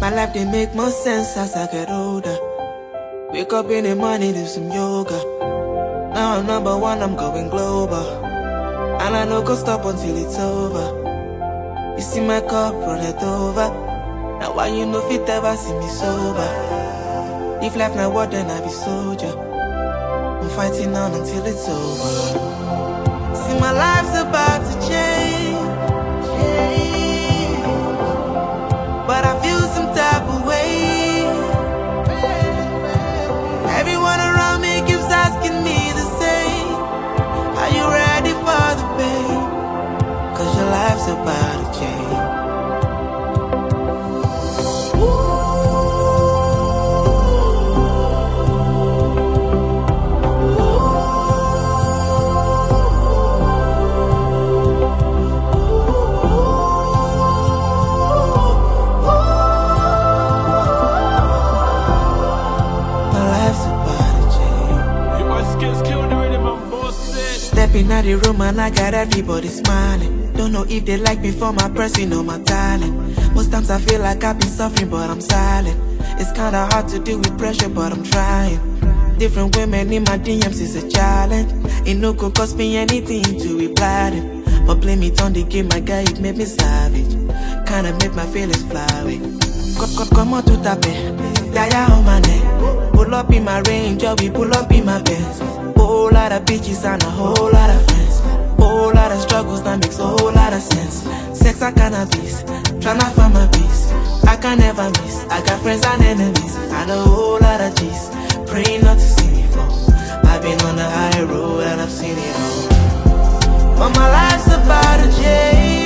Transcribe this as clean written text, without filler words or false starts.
My life they make more sense as I get older. Wake up in the morning, do some yoga. Now I'm number one, I'm going global. And I no go stop until it's over. You see my cup, run it over. Now why you no fit ever see me sober? If life not what, then I be soldier. I'm fighting on until it's over. See my life's about to change, but I feel some type of way. Everyone around me keeps asking me the same. Are you ready for the pain? Cause your life's about to change. Stepping out the room and I got everybody smiling. Don't know if they like me for my person or my talent. Most times I feel like I've been suffering but I'm silent. It's kinda hard to deal with pressure but I'm trying. Different women in my DMs is a challenge. It no could cost me anything to reply them. But blame it on the game, my guy, it made me savage. Kinda make my feelings fly away. Come on to tape, Yaya on my neck. Pull up in my Range, we pull up in my Benz. Whole lot of bitches and a whole lot of friends. Whole lot of struggles that makes a whole lot of sense. Sex and cannabis, tryna find my peace. I can never miss, I got friends and enemies. And a whole lot of G's, praying not to see me fall. I've been on the high road and I've seen it all. But my life's about to change.